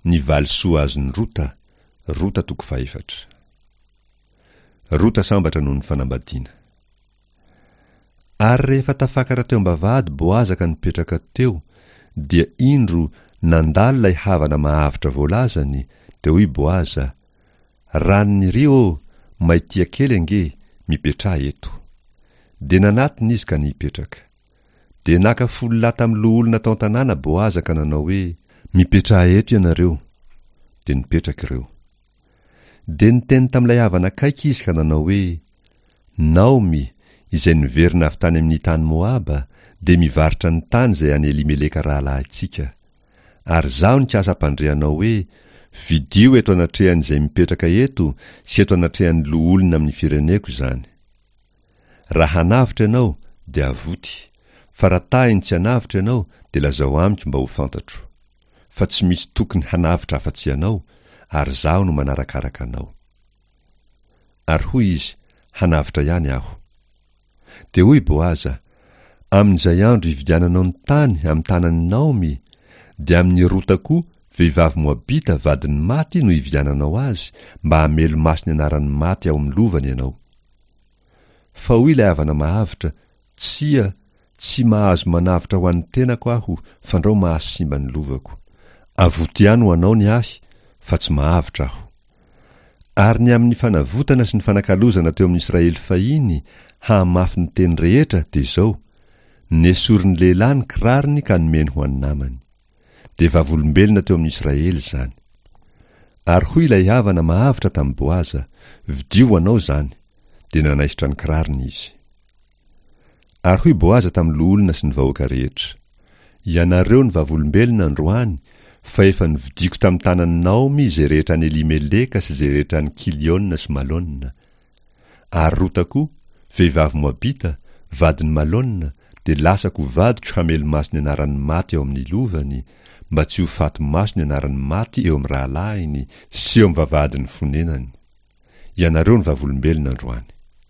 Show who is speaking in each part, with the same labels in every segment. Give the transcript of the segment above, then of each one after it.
Speaker 1: Ny valisoa azon'ny Rota, Rota 4. Rota sambatra noho ny fanambadiana. Ary rehefa tafakara teo am-bavahady Boaza ka nipetraka teo, dia indro nandalo ilay havana mahavitra voalazany, dia hoy Boaza, ranony rio maitia kely ange, mipetraha eto. Dia nanatiny izy ka nipetraka. Dia naka folo lahy tamin'ireo olona tao an-tanàna Boaza ka nanao hoe, mipetraha eto ianareo. Dia nipetraka ireo. Dia niteny tamin'ilay havana akaiky izy ka nanao hoe, Naomi, izay niverina avy tany amin'ny tany Moaba, dia mivarotra ny tany izay any Elimeleka rahalahintsika. Ary zaho nikasa ampandrehanao hoe, vidio eto anatrehan'izay mipetraka eto, sy eto anatrehan'ny loha olona amin'ny fireneko izany. Raha hanavitra ianao, dia avoty, fa raha tahiny tsy hanavitra ianao, dia lazao amiko mba ho fantatro. Fa tsy misy tokony hanavitra afa-tsy ianao, ary zaho no manarakaraka anao. Ary hoy izy, hanavitra ihany aho. Dia hoy Boaza, amin'izay andro ividiananao ny tany amin'ny tanan'ny Naomi, dia amin'ny Rota koa, vehivavy Moabita vadiny maty no ividiananao azy, mba hamelo maso ny anaran'ny maty ao amin'ny lovany ianao. Fa hoy ilay havana mahavitra, tsy mahazo manavitra ho an'ny tenako aho, fandrao mahasimba ny lovako. Avoty ihany ho anao ny ahy, fa tsy mahavitra aho. Ary ny amin'ny fanavotana sy ny fanakalozana teo amin'ny Israely fahiny, hamafy ny teny rehetra dia izao, nesorin'ny lehilahy ny kirariny ka nomeny ho an'ny namany. Dia vavolombelona teo amin'ny Israely izany. Ary hoy ilay havana mahavitra tamin'ny Boaza, vidio ho anao izany, dia nanaisitra ny kirariny izy. Ary hoy Boaza tamin'ireo olona sy ny vahoaka rehetra, ianareo ny vavolombelona androany, fa efa nividiko tamin'ny tanan'ny Naomi izay rehetra ny Elimeleka sy izay rehetra ny Kiliona sy Malona. Ary Rota koa, vehivavy Moabita, vadiny Malona, dia lasako vadiko hamelo maso ny anaran'ny maty eo amin'ny lovany, mba tsy ho faty maso ny anaran'ny maty eo amin'ny rahalahiny sy eo amin'ny vavahadin'ny fonenany. Ianareo ny vavolombelona androany.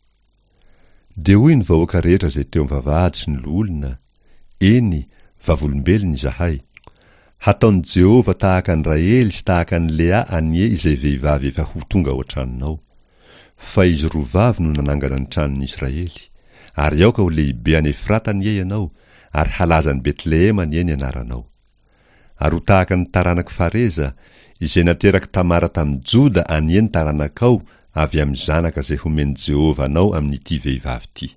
Speaker 1: Dia hoy ny vahoaka rehetra izay teo amin'ny vavahady sy ny loholona, eny, vavolombelona izahay. Hataon'i Jehova tahaka ny Raely sy tahaka ny Lea anie izay vehivavy efa ho tonga ao an-tranonao. Fa izy roavavy no nanangana ny tranon'ny Israely. Ary aoka ho lehibe any Efrata anie ianao, ary halaza ny Betlehema anie ny anaranao. Ary ho tahaka ny taranaka Fareza, izay nateraka Tamara tamin'ny Joda anie ny taranakao avy amin'ny zanaka izay homeny Jehova anao amin'ity vehivavy ity.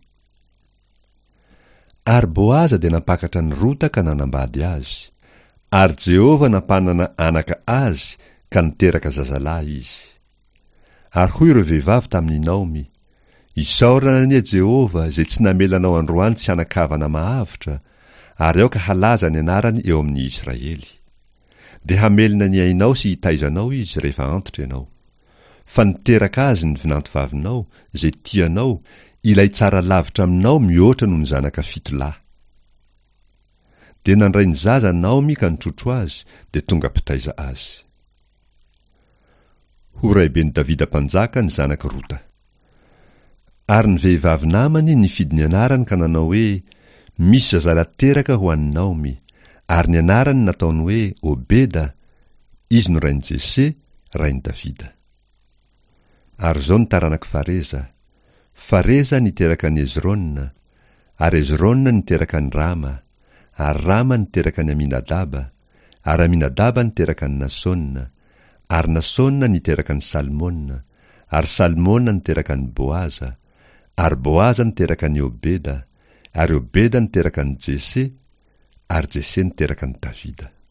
Speaker 1: Ary Boaza dia nampakatra ny Rota ka nanambady azy. Ary Jehova nampanana anaka azy ka niteraka zazalahy izy. Ary hoy ireo vehivavy tamin'ny Naomi, isaorana anie Jehova izay tsy namelanao androany tsy hanakavana mahavitra, ary aoka halaza ny anarany eo amin'ny Israely. Dia hamelona ny ainao sy hitaizanao izy rehefa antitra ianao. Fa niteraka azy ny vinantovavinao, izay tianao, ilay tsara lavitra aminao mihoatra noho ny zanaka 7 lahy. Dia nandray ny zaza Naomi ka nitrotro azy, dia tonga mpitaiza azy. Ho raiben'i Davida mpanjaka ny zanaka Rota. Ary ny vehivavy namany nifidy ny anarany ka nanao hoe, misy zazalahy teraka ho an'ny Naomi, ary ny anarany nataony hoe Obeda, izy no rain'i Jese, rain'i Davida. Ary zao ny taranaka Fareza. Fareza niteraka ny Hezrona, ary Hezrona niteraka ny Rama, ary Rama niteraka ny Aminadaba, ary Aminadaba niteraka ny Nasona, ary Nasona niteraka ny Salmona, ary Salmona niteraka ny Boaza, ary Boaza niteraka ny Obeda, ary Obeda niteraka ny Jese, ary Jese niteraka ny Davida.